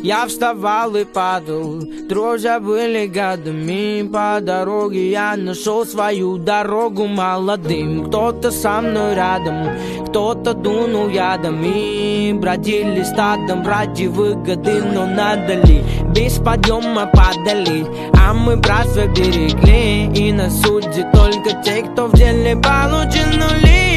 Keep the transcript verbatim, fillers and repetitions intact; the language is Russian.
Я вставал и падал, дрожжи были годами. По дороге я нашел свою дорогу молодым. Кто-то со мной рядом, кто-то дунул ядами. Бродили стадом ради выгоды, но надали. Без подъема падали, а мы братство берегли. И на суде только те, кто в деле получил нули.